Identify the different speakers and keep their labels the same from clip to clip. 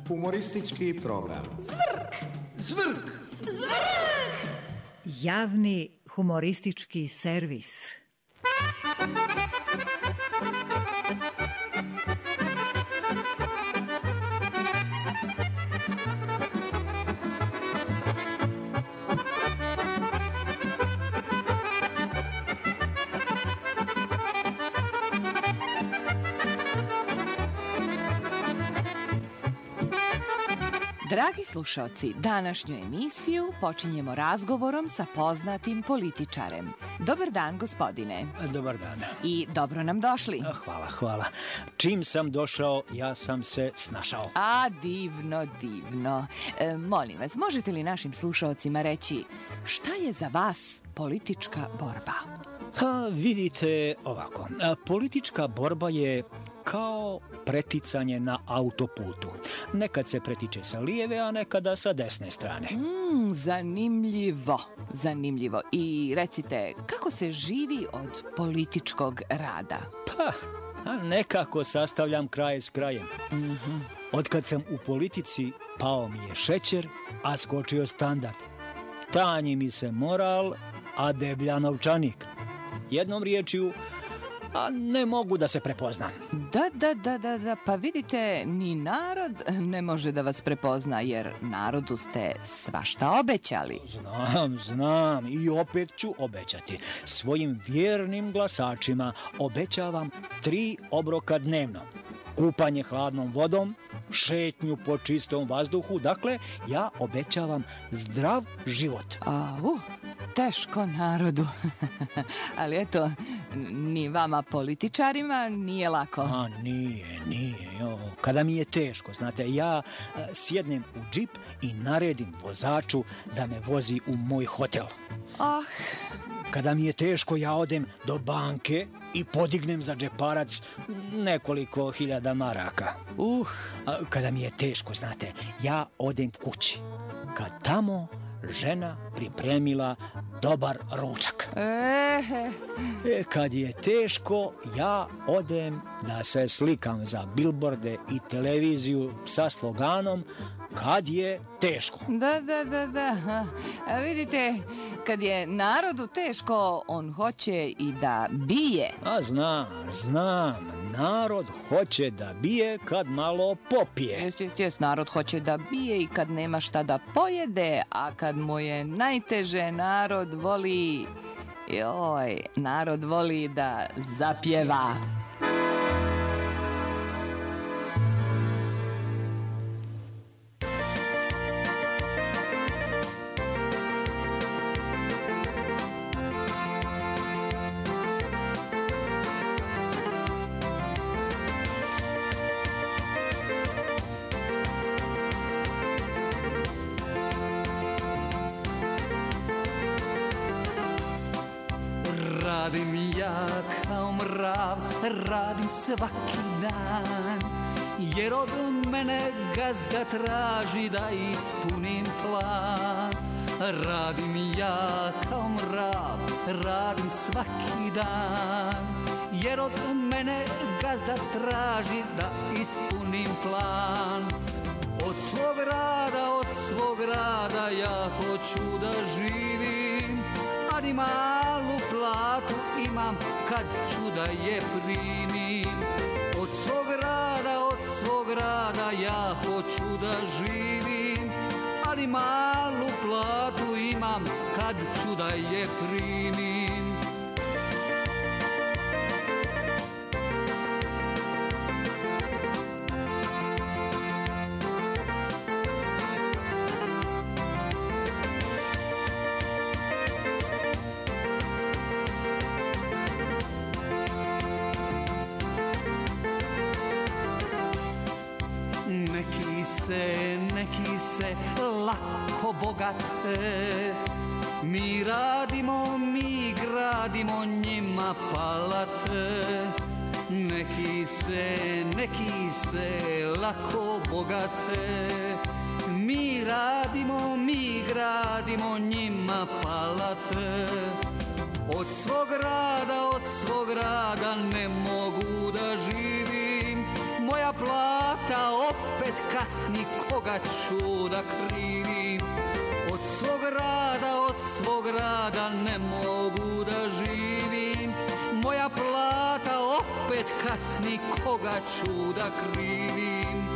Speaker 1: Humoristički program.
Speaker 2: Zvrk!
Speaker 1: Zvrk!
Speaker 2: Zvrk!
Speaker 3: Javni humoristički servis.
Speaker 4: Dragi slušaoci, današnju emisiju počinjemo razgovorom sa poznatim političarem. Dobar dan, gospodine.
Speaker 5: Dobar dan.
Speaker 4: I dobro nam došli.
Speaker 5: Hvala. Čim sam došao, ja sam se snašao.
Speaker 4: A, divno. Molim vas, možete li našim slušaocima reći šta je za vas politička borba?
Speaker 5: Vidite ovako, politička borba je kao preticanje na autoputu. Nekad se pretiče sa lijeve, a nekada sa desne strane.
Speaker 4: Zanimljivo. I recite, kako se živi od političkog rada?
Speaker 5: Nekako sastavljam kraj s krajem. Otkad sam u politici, pao mi je šećer, a skočio standard. Tanji mi se moral, a deblja novčanik. Jednom riječju, a ne mogu da se prepoznam.
Speaker 4: Da, pa vidite, ni narod ne može da vas prepozna, jer narodu ste svašta obećali.
Speaker 5: Znam i opet ću obećati. Svojim vjernim glasačima obećavam 3 obroka dnevno. Kupanje hladnom vodom, šetnju po čistom vazduhu, dakle, ja obećavam zdrav život.
Speaker 4: Teško narodu. Ali eto, ni vama političarima nije lako.
Speaker 5: Nije. Kada mi je teško, znate, ja sjednem u džip i naredim vozaču da me vozi u moj hotel. Kada mi je teško, ja odem do banke i podignem za džeparac nekoliko hiljada maraka. Kada mi je teško, znate, ja odem kući. Kad tamo žena pripremila dobar ručak. Kad je teško, ja odem da se slikam za bilborde i televiziju sa sloganom kad je teško.
Speaker 4: Da. A vidite, kad je narodu teško, on hoće i da bije.
Speaker 5: Znam. Narod hoće da bije kad malo popije.
Speaker 4: Jest, narod hoće da bije i kad nema šta da pojede, a kad mu je najteže, narod voli da zapjeva.
Speaker 6: Radim ja kao mrav, radim svaki dan, jer od mene gazda traži da ispunim plan. Radim ja kao mrav, radim svaki dan, jer od mene gazda traži da ispunim plan. Od svog rada ja hoću da živim, ali malu platu imam kad ću da je primim. Od svog rada ja hoću da živim, ali malu platu imam kad ću da je primim. Neki se lako bogate, mi gradimo njima palate. Neki se lako bogate, mi gradimo njima palate. Od svog rada ne mogu da živim, moja plata opet kasni, koga ću da krivim. Od svog rada ne mogu da živim. Moja plata opet kasni, koga ću da krivim.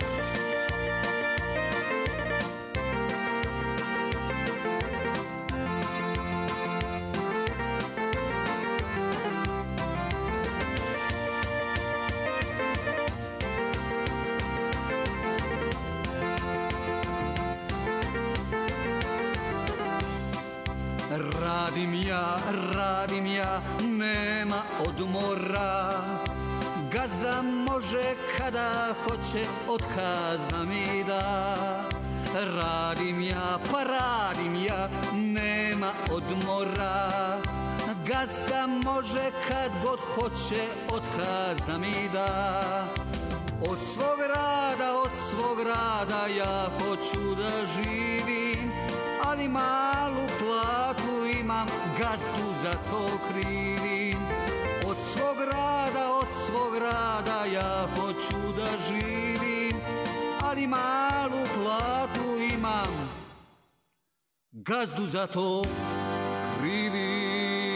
Speaker 6: Radim ja, nema odmora. Gazda može kada hoće, otkaz da mi da. Radim ja, nema odmora. Gazda može kad god hoće, otkaz da mi da. Od svog rada ja hoću da živim, ali malu platu imam, gazdu za to krivim. Od svog rada ja hoću da živim, ali malu platu imam, gazdu za to krivim.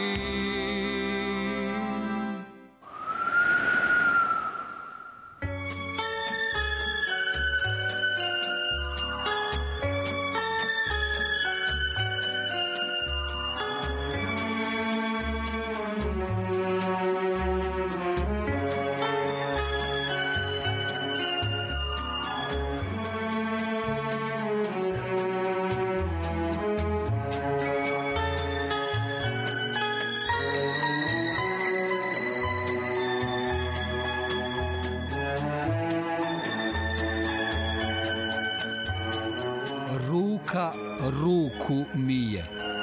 Speaker 6: Ruku mije.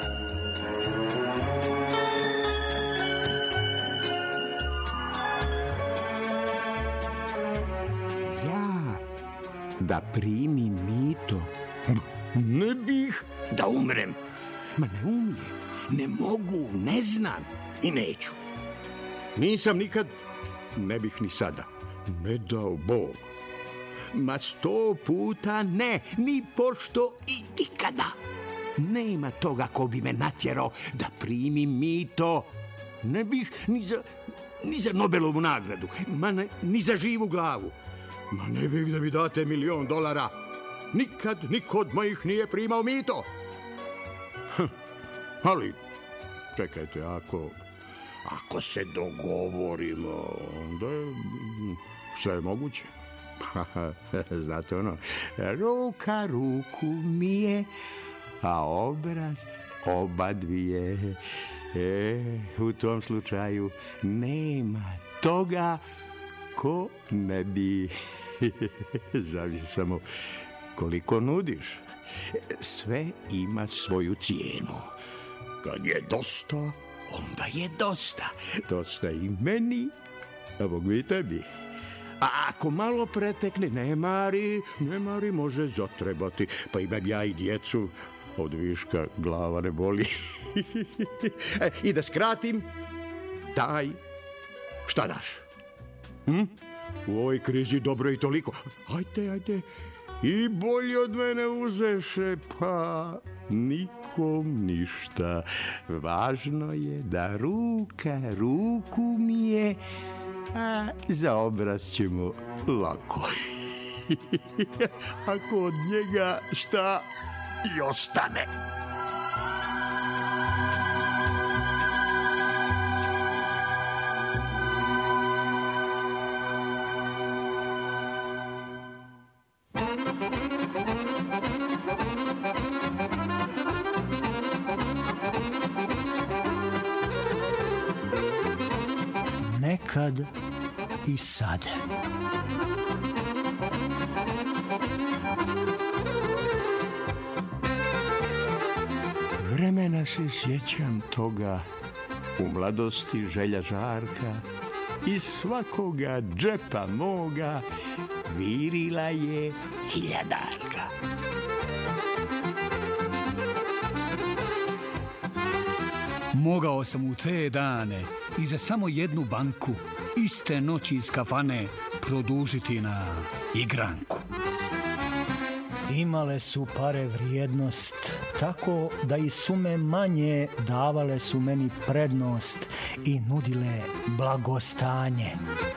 Speaker 7: Ja da primim mito? Ne bih, da umrem. Ma ne umijem, ne mogu, ne znam i neću. Nisam nikad, ne bih ni sada. Ne dao Bog. Ma 100 puta ne, ni pošto i nikada. Nema toga ko bi me natjerao da primim mito. Ne bih ni za Nobelovu nagradu, ni za živu glavu. Ma ne bih da mi date $1.000.000. Nikad niko od mojih nije primao mito. Ali, čekajte, ako se dogovorimo, onda je sve moguće. Znate ono, ruka ruku mije, a obraz oba dvije. U tom slučaju nema toga ko ne bi. Zavisi samo koliko nudiš. Sve ima svoju cijenu. Kad je dosta, onda je dosta. Dosta i meni, a Bog mi tebi. A ako malo pretekne, ne mari, može zatrebati. Pa imam ja i djecu, od viška glava ne boli. I da skratim, daj, šta daš? U ovoj krizi dobro i toliko. Ajde, i bolje od mene uzeše, pa nikom ništa. Važno je da ruka ruku mije, a za obraz ćemo lako. Ako od njega šta i ostane.
Speaker 5: Nekad i sad.
Speaker 7: Vremena se sjećam toga, u mladosti želja žarka, iz svakoga džepa moga virila je hiljadarka.
Speaker 8: Mogao sam u te dane i za samo jednu banku iste noći iz kafane produžiti na igranku.
Speaker 5: Imale su pare vrijednost, tako da i sume manje davale su meni prednost i nudile blagostanje.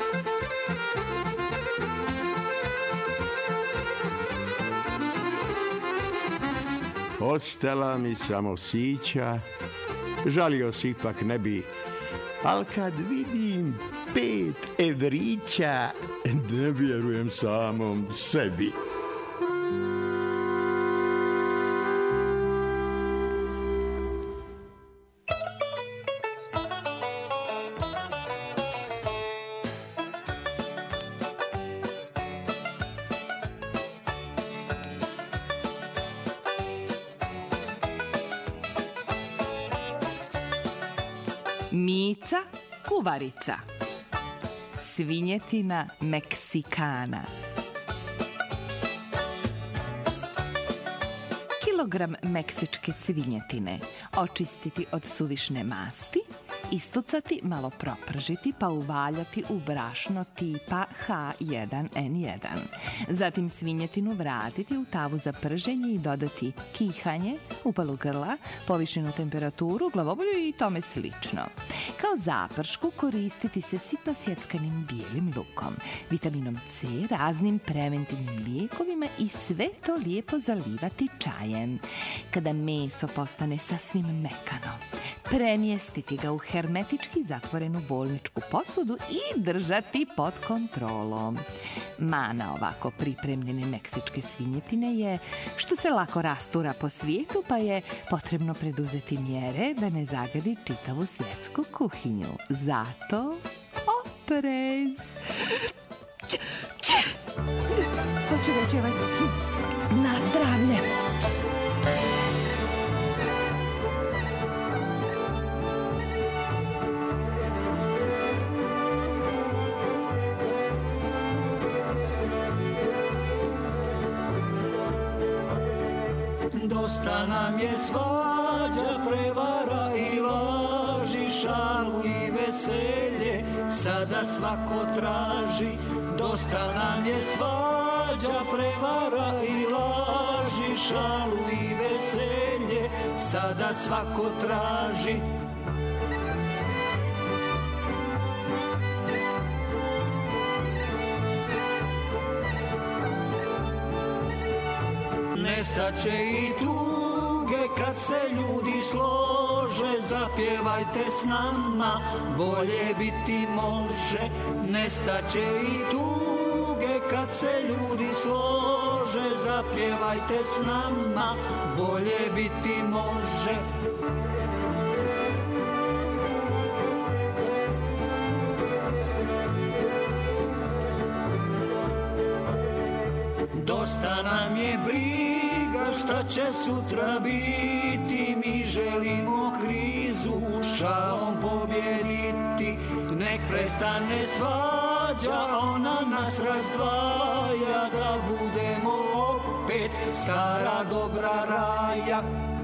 Speaker 7: Ostala mi samo sića, žalio se ipak ne bi, al kad vidim 5 evrića, ne vjerujem samom sebi.
Speaker 4: Mica kuvarica. Svinjetina Meksikana. Kilogram meksičke svinjetine očistiti od suvišne masti, istucati, malo propržiti pa uvaljati u brašno tipa H1N1. Zatim svinjetinu vratiti u tavu za prženje i dodati kihanje, upalu grla, povišenu temperaturu, glavobolju i tome slično. Kao zapršku koristiti se sitno sjeckanim bijelim lukom, vitaminom C, raznim preventivnim lijekovima i sve to lijepo zalivati čajem. Kada meso postane sasvim mekano, premjestiti ga u hermetički zatvorenu bolničku posudu i držati pod kontrolom. Mana ovako pripremljene meksičke svinjetine je što se lako rastura po svijetu, pa je potrebno preduzeti mjere da ne zagadi čitavu svjetsku kuhinju. Zato oprez! To ću reći na zdravlje!
Speaker 6: Dosta nam je svađa, prevara i laži, šalu i veselje, sada svako traži. Dosta nam je svađa, prevara i laži, šalu i veselje, sada svako traži. Nestaće i tuge kad se ljudi slože, zapjevajte s nama, bolje biti može. Nestaće i tuge kad se ljudi slože, zapjevajte s nama, bolje biti može. Dosta nam je briga šta će sutra biti, mi želimo krizu šalom pobjediti. Nek prestane svađa, ona nas razdvaja, da budemo opet stara dobra raja.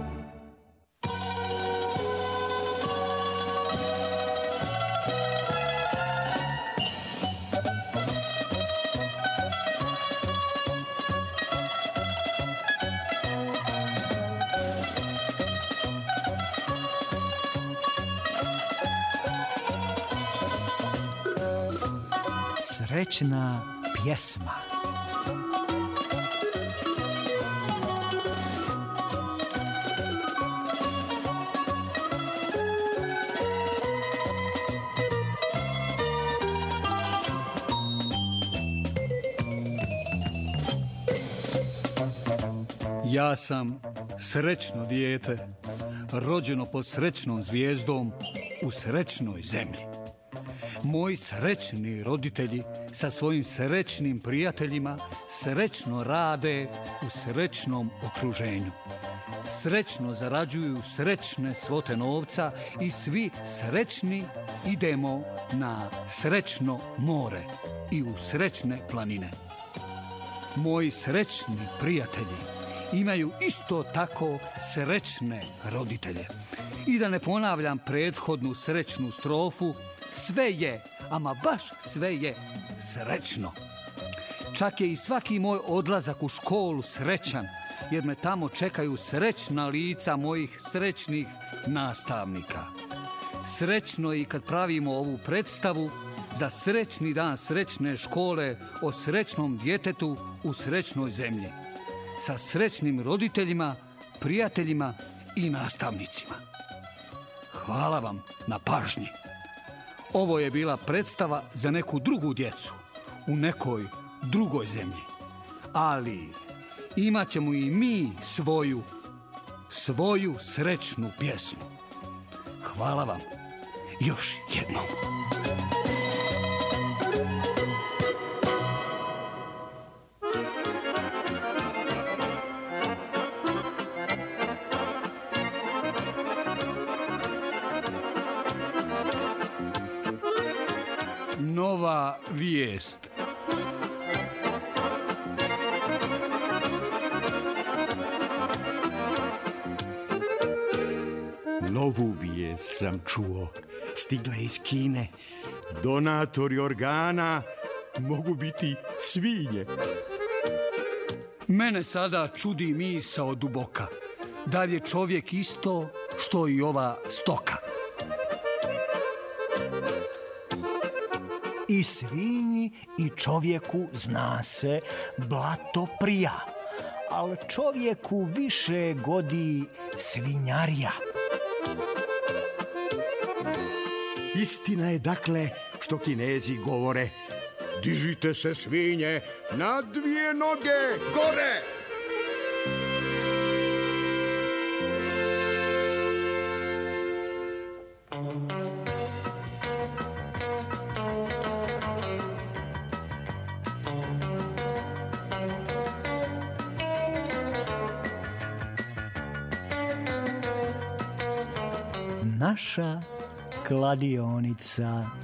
Speaker 5: Srećna pjesma.
Speaker 8: Ja sam srećno dijete, rođeno pod srećnom zvijezdom u srećnoj zemlji. Moji srećni roditelji sa svojim srećnim prijateljima srećno rade u srećnom okruženju. Srećno zarađuju srećne svote novca i svi srećni idemo na srećno more i u srećne planine. Moji srećni prijatelji imaju isto tako srećne roditelje. I da ne ponavljam prethodnu srećnu strofu, sve je ama baš sve je srećno. Čak je i svaki moj odlazak u školu srećan, jer me tamo čekaju srećna lica mojih srećnih nastavnika. Srećno je i kad pravimo ovu predstavu za srećni dan srećne škole o srećnom djetetu u srećnoj zemlji, sa srećnim roditeljima, prijateljima i nastavnicima. Hvala vam na pažnji. Ovo je bila predstava za neku drugu djecu, u nekoj drugoj zemlji. Ali imat ćemo i mi svoju srećnu pjesmu. Hvala vam još jednom. Nova vijest.
Speaker 7: Novu vijest sam čuo. Stigla je iz Kine. Donatori organa mogu biti svinje.
Speaker 8: Mene sada čudi misao duboka. Da li je čovjek isto što i ova stoka?
Speaker 5: I svinji i čovjeku zna se blato prija, ali čovjeku više godi svinjarija.
Speaker 7: Istina je dakle što Kinezi govore: dižite se svinje na dvije noge gore.
Speaker 5: Naša kladionica.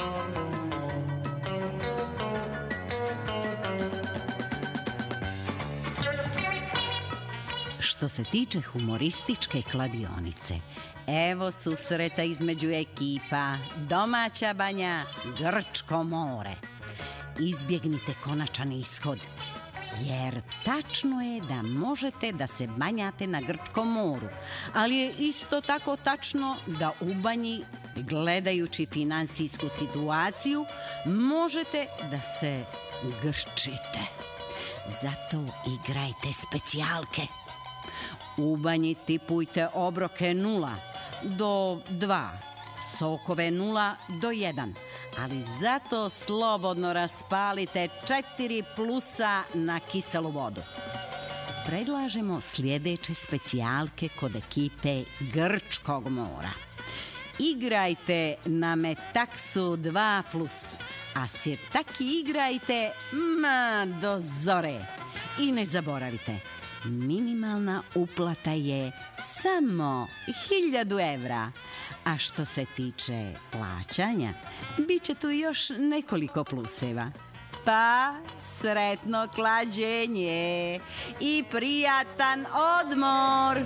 Speaker 2: Što se tiče humorističke kladionice, evo susreta između ekipa Domaća banja, Grčko more. Izbjegnite konačan ishod, jer tačno je da možete da se banjate na Grčkom moru, ali je isto tako tačno da u banji, gledajući finansijsku situaciju, možete da se grčite. Zato igrajte specijalke. U banji tipujte obroke 0 do 2, sokove 0 do 1, ali zato slobodno raspalite 4 plusa na kiselu vodu. Predlažemo sljedeće specijalke kod ekipe Grčkog mora. Igrajte na metaksu 2+, a sirtaki igrajte do zore. I ne zaboravite, minimalna uplata je samo 1000 evra. A što se tiče plaćanja, bit će tu još nekoliko pluseva. Pa, sretno klađenje i prijatan odmor!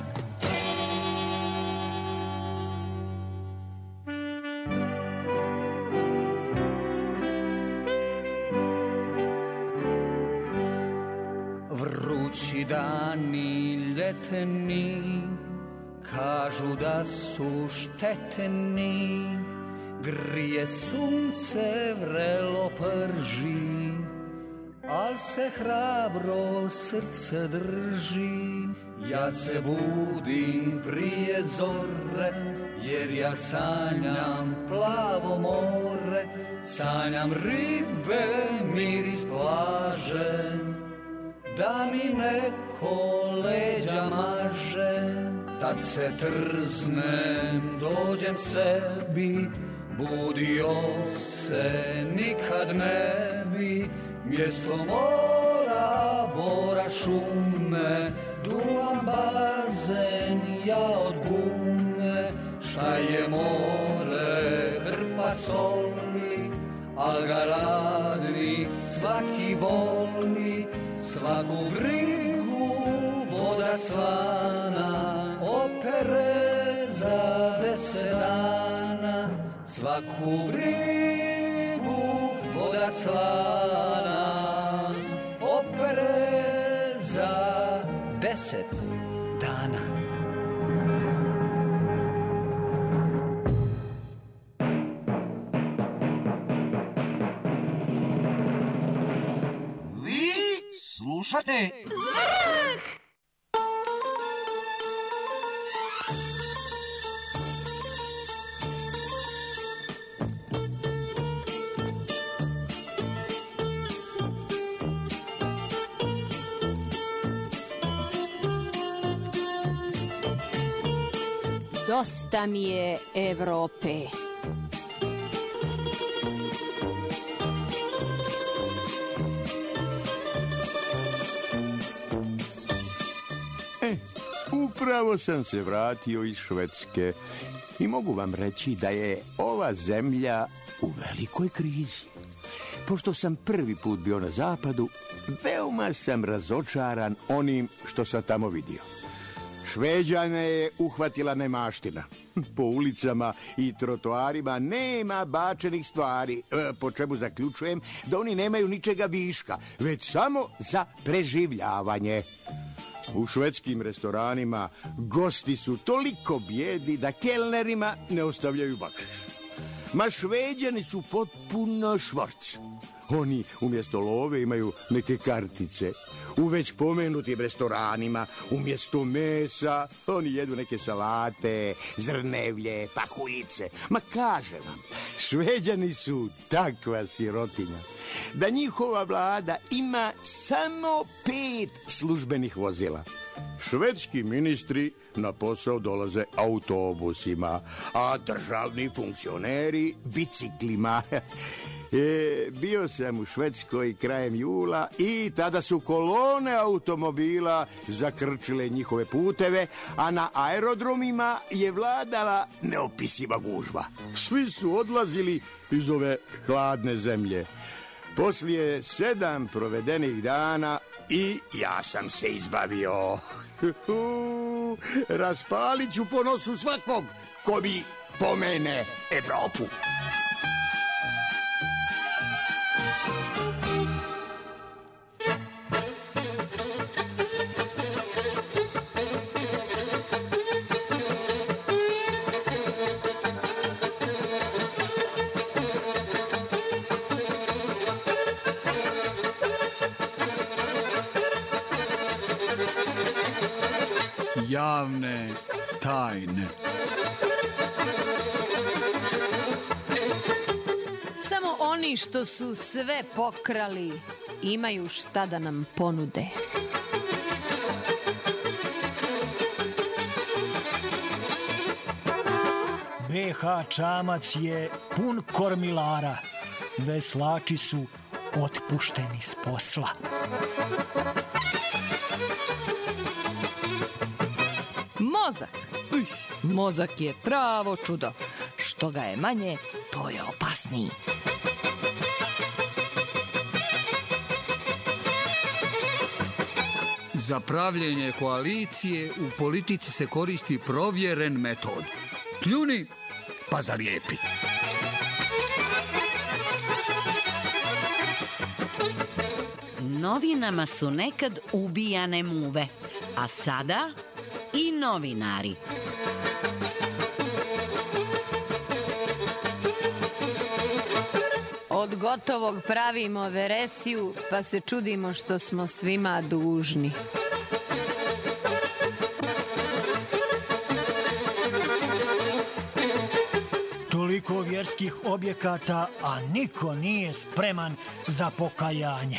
Speaker 6: Vrući dani ljetni, kažu da su štetni, grije sunce, vrelo prži, al se hrabro srce drži. Ja se budim prije zore, jer ja sanjam plavo more, sanjam ribe, miris plaže, da mi neko leđa maže. Tad se trznem, dođem sebi, budio se nikad ne bi. Mjesto mora, bora šume, duvam bazen, ja od gume. Šta je more, hrpa soli, al ga radnik svaki voli. Svaku brigu voda slana opere za 10 dana. Svaku brigu slana opere za 10 dana.
Speaker 9: Vi slušate Zvrk!
Speaker 10: Dosta mi je Evrope.
Speaker 7: Upravo sam se vratio iz Švedske i mogu vam reći da je ova zemlja u velikoj krizi. Pošto sam prvi put bio na zapadu, veoma sam razočaran onim što sam tamo vidio. Šveđane je uhvatila nemaština. Po ulicama i trotoarima nema bačenih stvari, po čemu zaključujem da oni nemaju ničega viška, već samo za preživljavanje. U švedskim restoranima gosti su toliko bijedi da kelnerima ne ostavljaju bakšiš. Ma Šveđani su potpuno švorc. Oni umjesto love imaju neke kartice. U već pomenutim restoranima umjesto mesa oni jedu neke salate, zrnevlje, pahuljice. Ma kažem vam, Šveđani su takva sirotinja da njihova vlada ima samo 5 službenih vozila. Švedski ministri na posao dolaze autobusima, a državni funkcioneri biciklima. Bio sam u Švedskoj krajem jula i tada su kolone automobila zakrčile njihove puteve, a na aerodromima je vladala neopisiva gužva. Svi su odlazili iz ove hladne zemlje. Poslije 7 provedenih dana i ja sam se izbavio. Raspalit ću po nosu svakog ko mi pomene Evropu.
Speaker 8: Javne tajne.
Speaker 10: Samo oni što su sve pokrali imaju šta da nam ponude.
Speaker 5: BH Čamac je pun kormilara. Veslači su otpušteni s posla.
Speaker 4: Mozak. Mozak je pravo čudo. Što ga je manje, to je opasniji.
Speaker 8: Za pravljenje koalicije u politici se koristi provjeren metod. Pljuni pa zalijepi.
Speaker 2: Novinama su nekad ubijane muve, a sada i novinari.
Speaker 10: Od gotovog pravimo veresiju, pa se čudimo što smo svima dužni.
Speaker 5: Toliko vjerskih objekata, a niko nije spreman za pokajanje.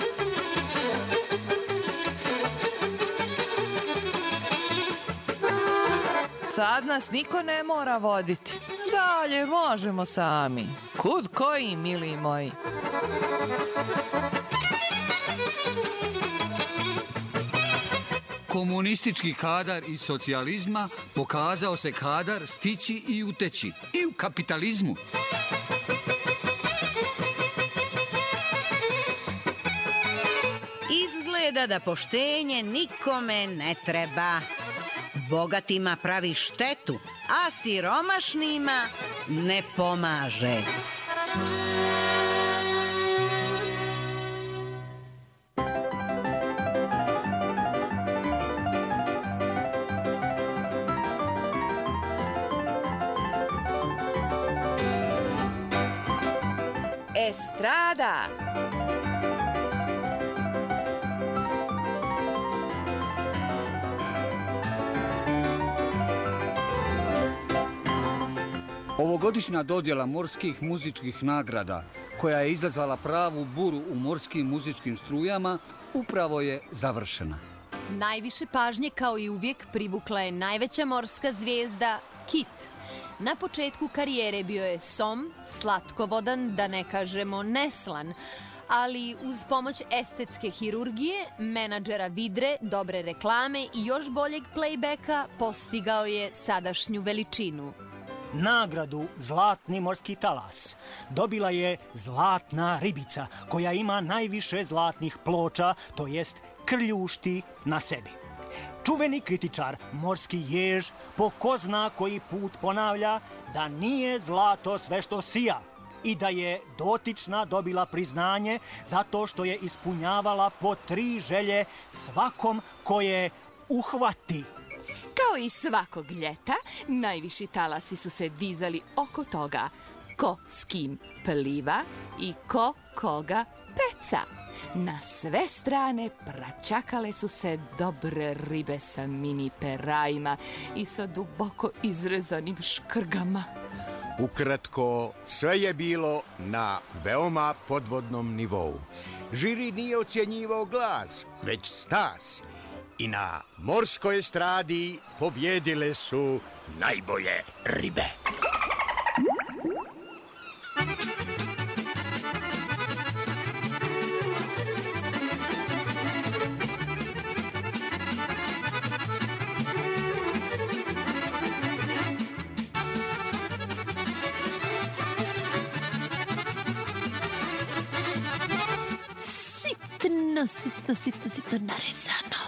Speaker 4: Sad nas niko ne mora voditi. Dalje možemo sami. Kud koji, mili moji.
Speaker 8: Komunistički kadar iz socijalizma pokazao se kadar stići i uteći. I u kapitalizmu.
Speaker 2: Izgleda da poštenje nikome ne treba. Bogatima pravi štetu, a siromašnima ne pomaže.
Speaker 11: estrada.
Speaker 8: Ovogodišnja dodjela morskih muzičkih nagrada, koja je izazvala pravu buru u morskim muzičkim strujama, upravo je završena.
Speaker 10: Najviše pažnje, kao i uvijek, privukla je najveća morska zvijezda Kit. Na početku karijere bio je som, slatkovodan, da ne kažemo neslan, ali uz pomoć estetske hirurgije, menadžera vidre, dobre reklame i još boljeg playbacka postigao je sadašnju veličinu.
Speaker 5: Nagradu Zlatni morski talas dobila je zlatna ribica koja ima najviše zlatnih ploča, to jest krljušti na sebi. Čuveni kritičar, morski jež, po ko zna koji put ponavlja da nije zlato sve što sija i da je dotična dobila priznanje zato što je ispunjavala po 3 želje svakom koje uhvati.
Speaker 11: Kao i svakog ljeta, najviši talasi su se dizali oko toga ko s kim pliva i ko koga peca. Na sve strane praćakale su se dobre ribe sa mini perajima i sa duboko izrezanim škrgama.
Speaker 7: Ukratko, sve je bilo na veoma podvodnom nivou. Žiri nije ocjenjivao glas, već stas. I na morskoj estradi pobjedile su najbolje ribe.
Speaker 10: Sitno narezano.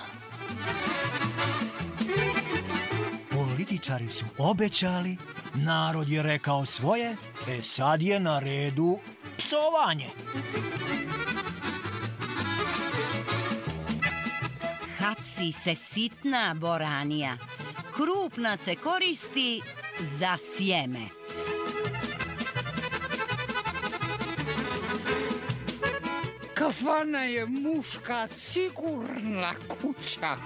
Speaker 5: Političari su obećali, narod je rekao svoje, sad je na redu psovanje.
Speaker 2: Hapsi se sitna boranija, krupna se koristi za sjeme.
Speaker 8: Kafana je muška sigurna kuća.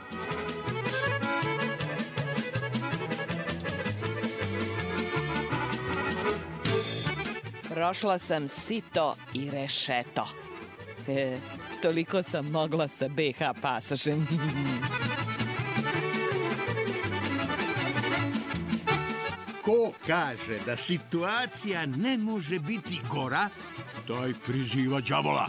Speaker 11: Prošla sam sito i rešeto. Toliko sam mogla sa BH pasošem.
Speaker 7: Ko kaže da situacija ne može biti gora, taj priziva đavola.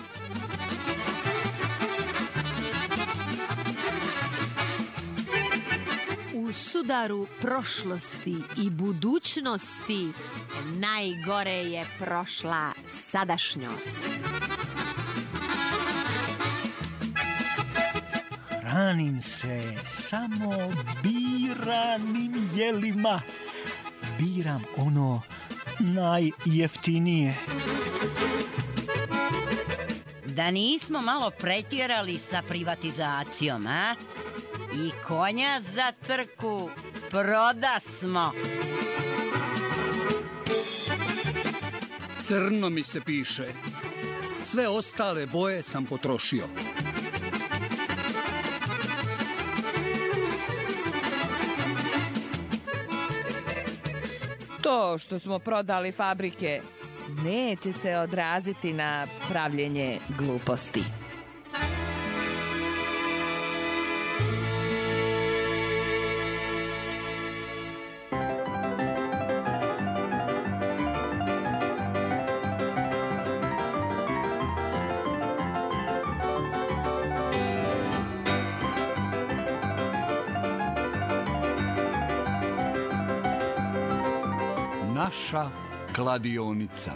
Speaker 10: U sudaru prošlosti i budućnosti najgore je prošla sadašnjost.
Speaker 5: Hranim se samo biranim jelima. Biram ono najjeftinije.
Speaker 2: Da nismo malo pretjerali sa privatizacijom, a? I konja za trku prodasmo.
Speaker 8: Crno mi se piše. Sve ostale boje sam potrošio.
Speaker 11: To što smo prodali fabrike neće se odraziti na pravljenje gluposti.
Speaker 8: Naša kladionica.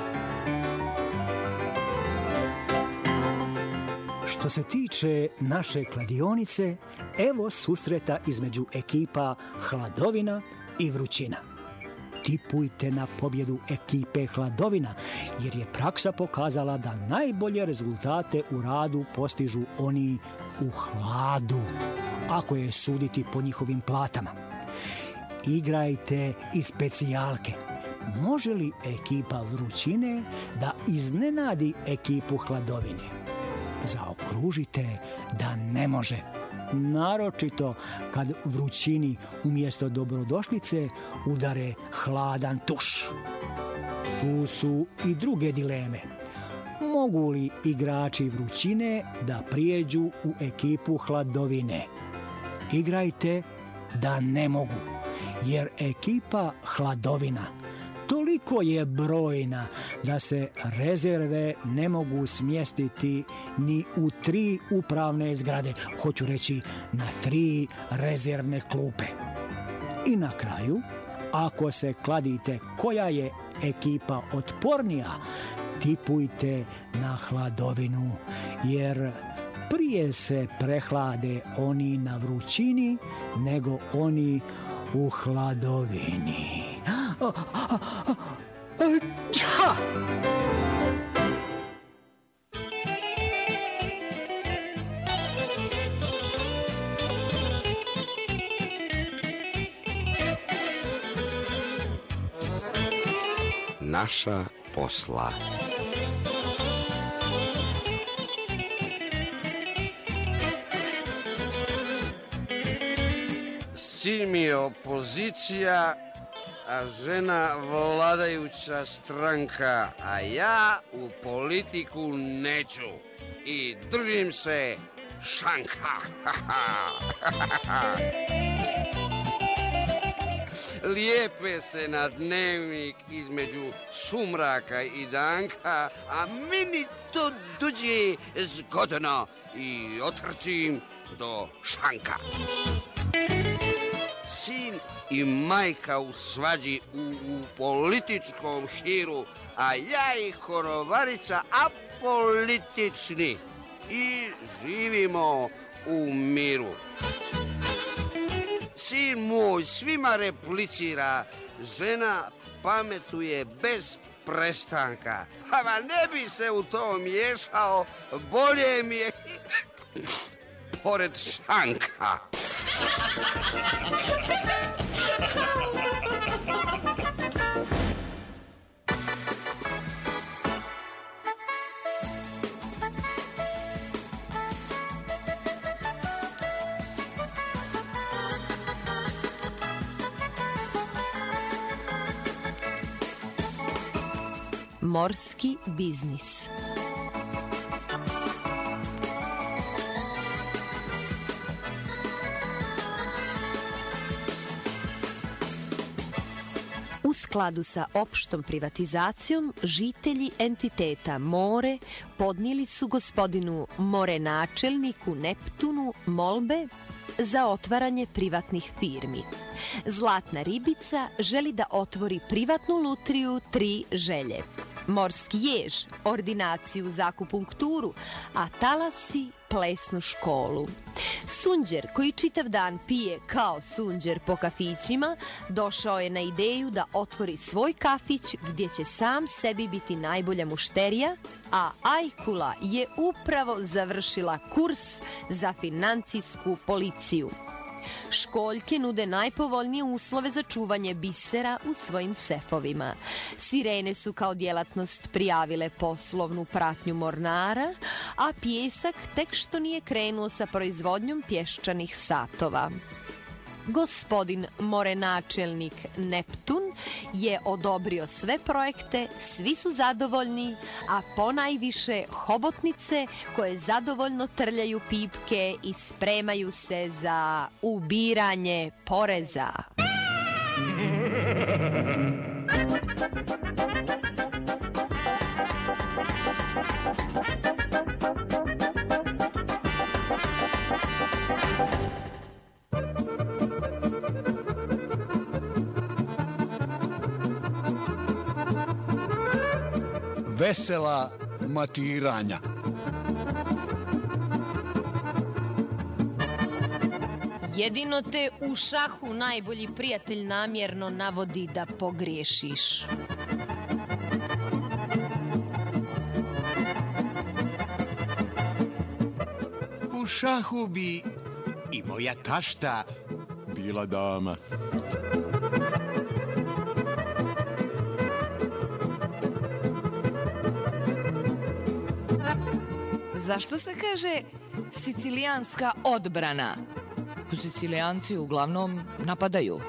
Speaker 5: Što se tiče naše kladionice, evo susreta između ekipa Hladovina i Vrućina. Tipujte na pobjedu ekipe Hladovina, jer je praksa pokazala da najbolje rezultate u radu postižu oni u hladu, ako je suditi po njihovim platama. Igrajte i specijalke, može li ekipa vrućine da iznenadi ekipu hladovine? Zaokružite da ne može. Naročito kad vrućini umjesto dobrodošlice udare hladan tuš. Tu su i druge dileme. Mogu li igrači vrućine da prijeđu u ekipu hladovine? Igrajte da ne mogu, jer ekipa hladovina toliko je brojna da se rezerve ne mogu smjestiti ni u 3 upravne zgrade, hoću reći na 3 rezervne klupe. I na kraju, ako se kladite koja je ekipa otpornija, tipujte na hladovinu, jer prije se prehlade oni na vrućini nego oni u hladovini.
Speaker 7: Naša posla.
Speaker 12: Sin mi je opozicija, a žena vladajuća stranka, a ja u politiku neću i držim se šanka. Lijepe se na dnevnik između sumraka i danka, a meni to dođe zgodno i otrčim do šanka. Sin i majka u svađi u političkom hiru, a ja i korovarica apolitični i živimo u miru. Sin moj svima replicira, žena pametuje bez prestanka. A ne bi se u to miješao, bolje mi je pored šanka.
Speaker 10: Morski biznis. U skladu sa opštom privatizacijom, žitelji entiteta More podnijeli su gospodinu morenačelniku Neptunu molbe za otvaranje privatnih firmi. Zlatna ribica želi da otvori privatnu lutriju 3 želje. Morski jež, ordinaciju za akupunkturu, a talasi plesnu školu. Sunđer, koji čitav dan pije kao sunđer po kafićima, došao je na ideju da otvori svoj kafić gdje će sam sebi biti najbolja mušterija, a Ajkula je upravo završila kurs za financijsku policiju. Školjke nude najpovoljnije uslove za čuvanje bisera u svojim sefovima. Sirene su kao djelatnost prijavile poslovnu pratnju mornara, a pijesak tek što nije krenuo sa proizvodnjom pješčanih satova. Gospodin morenačelnik Neptun je odobrio sve projekte, svi su zadovoljni, a ponajviše hobotnice koje zadovoljno trljaju pipke i spremaju se za ubiranje poreza.
Speaker 8: Vesela matiranja.
Speaker 10: Jedino te u šahu najbolji prijatelj namjerno navodi da pogriješiš.
Speaker 7: U šahu bi i moja tašta bila dama.
Speaker 11: Zašto se kaže sicilijanska odbrana? Sicilijanci uglavnom napadaju.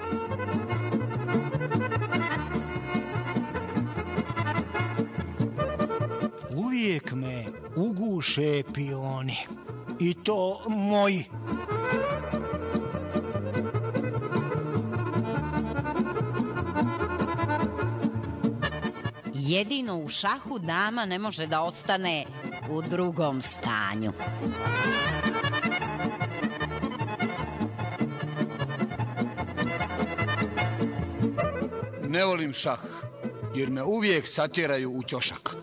Speaker 5: Uvijek me uguše pioni. I to moji.
Speaker 2: Jedino u šahu dama ne može da ostane u drugom stanju.
Speaker 8: Ne volim šah, jer me uvijek satjeraju u ćošak.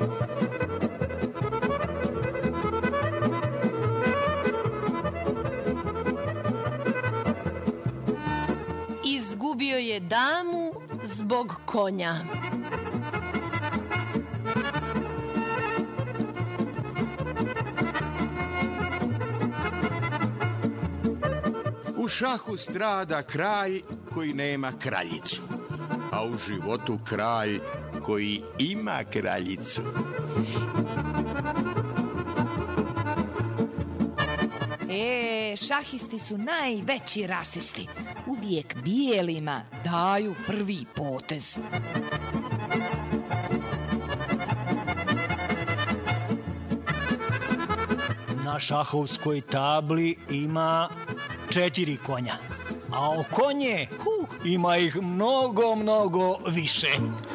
Speaker 10: Izgubio je damu zbog konja.
Speaker 7: U šahu strada kraj koji nema kraljicu, a u životu kralj koji ima kraljicu.
Speaker 11: Šahisti su najveći rasisti. Uvijek bijelima daju prvi potez.
Speaker 5: Na šahovskoj tabli ima 4 konja, a o konje ima ih mnogo, mnogo više.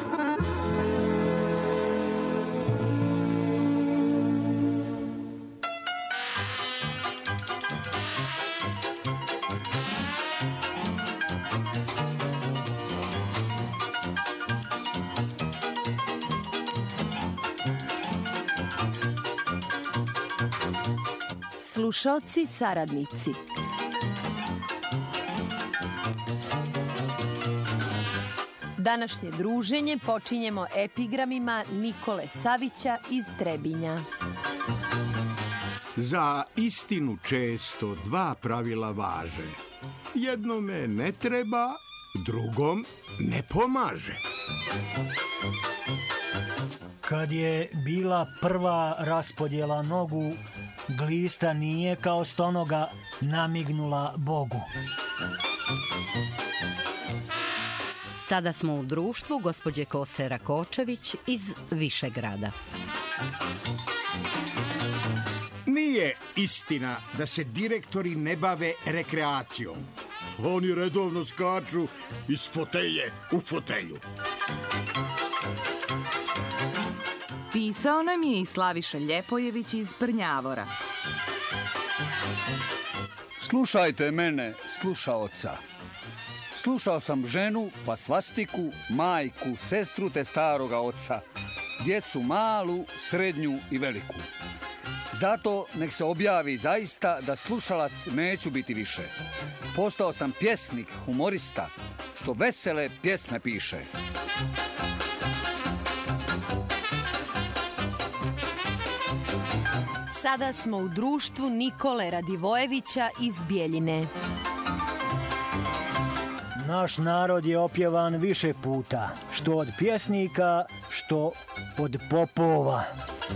Speaker 10: Slušaoci saradnici. Današnje druženje počinjemo epigramima Nikole Savića iz Trebinja.
Speaker 7: Za istinu često 2 pravila važe. Jednome ne treba, drugom ne pomaže.
Speaker 5: Kad je bila prva raspodjela nogu, glista nije kao stonoga namignula Bogu.
Speaker 2: Sada smo u društvu gospođe Kose Rakočević iz Višegrada.
Speaker 7: Nije istina da se direktori ne bave rekreacijom. Oni redovno skaču iz fotelje u fotelju.
Speaker 11: Pisao nam je i Slaviša Ljepojević iz Prnjavora.
Speaker 8: Slušajte mene, slušaoca. Slušao sam ženu, pa svastiku, majku, sestru te staroga oca, djecu malu, srednju i veliku. Zato nek se objavi zaista da slušalac neću biti više. Postao sam pjesnik, humorista, što vesele pjesme piše.
Speaker 10: Sada smo u društvu Nikole Radivojevića iz Bijeljine.
Speaker 5: Naš narod je opjevan više puta, što od pjesnika, što od popova.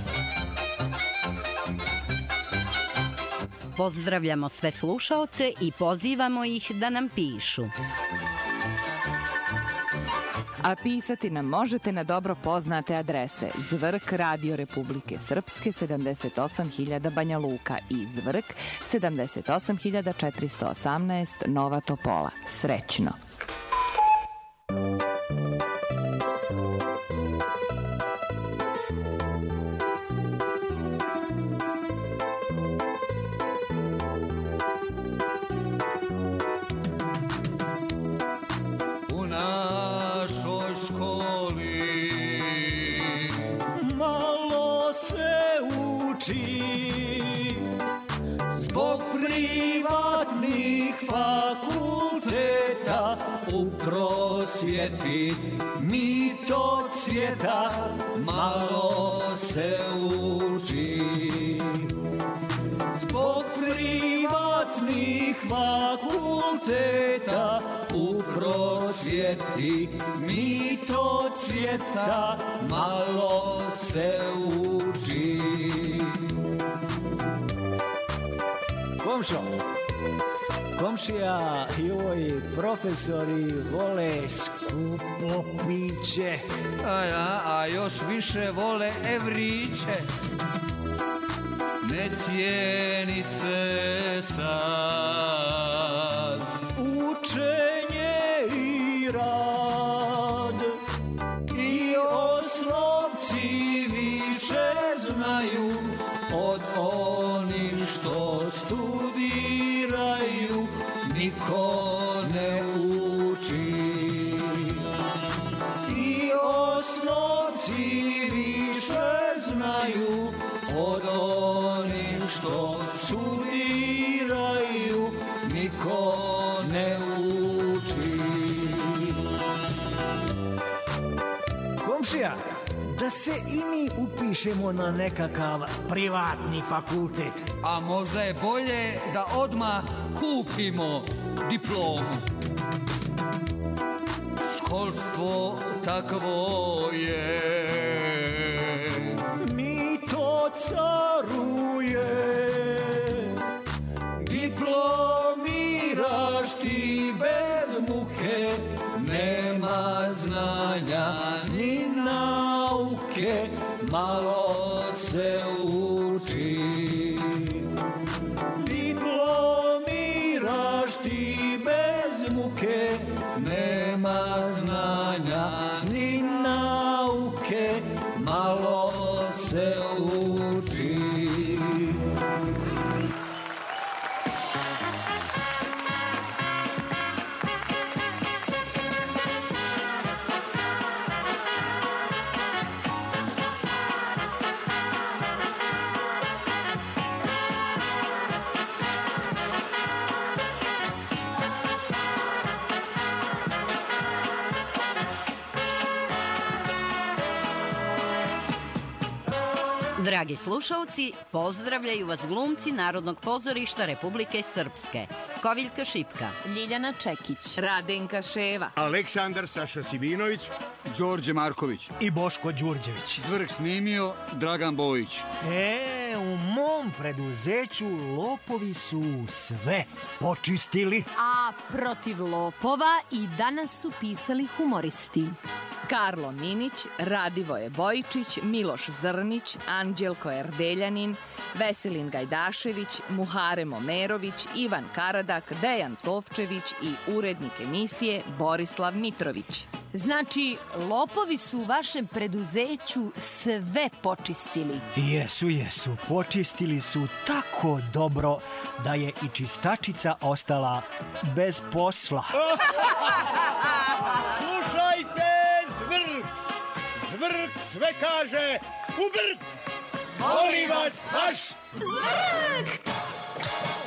Speaker 2: Pozdravljamo sve slušaoce i pozivamo ih da nam pišu.
Speaker 4: A pisati nam možete na dobro poznate adrese: Zvrk, Radio Republike Srpske, 78.000 Banja Luka i Zvrk, 78.418 Nova Topola. Srećno!
Speaker 6: Zbog privatnih fakulteta u prosvjeti mito cvjeta malo se uči. Zbog privatnih fakulteta u prosvjeti mito cvjeta malo se uči.
Speaker 5: Komšo, komšija i ovi profesori vole skupo piće.
Speaker 8: A još više vole evriće. Ne cijeni se sad
Speaker 5: učenje i rad, i osnovci više znaju od onih što studiraju, niko ne uči. I osnovci više znaju od onih što studiraju, niko ne uči. Komšija, da se i mi upišemo na nekakav privatni fakultet.
Speaker 8: A možda je bolje da odmah kupimo diplomu. Školstvo takvo je,
Speaker 5: mi to caruje. Diplomiraš ti bez muke, nema znanja ni nauke, malo se uči. Diplomiraš ti bez muke, nema znanja ni nauke, malo se uči.
Speaker 2: Dragi slušalci, pozdravljaju vas glumci Narodnog pozorišta Republike Srpske. Koviljka Šipka,
Speaker 10: Ljiljana Čekić,
Speaker 11: Radenka Ševa,
Speaker 7: Aleksandar Saša Sibinović,
Speaker 8: Đorđe Marković
Speaker 5: i Boško Đurđević.
Speaker 8: Zvrh snimio Dragan Bojić.
Speaker 5: U mom preduzeću lopovi su sve počistili.
Speaker 10: A protiv lopova i danas su pisali humoristi.
Speaker 11: Karlo Minić, Radivoje Bojičić, Miloš Zrnić, Anđelko Erdeljanin, Veselin Gajdašević, Muhare Momerović, Ivan Karadak, Dejan Tovčević i urednik emisije Borislav Mitrović.
Speaker 10: Znači, lopovi su u vašem preduzeću sve počistili.
Speaker 5: Jesu, počistili su tako dobro da je i čistačica ostala bez posla.
Speaker 7: Slušajte, Zvrk sve kaže u brk. Molim vas, vaš Zvrk!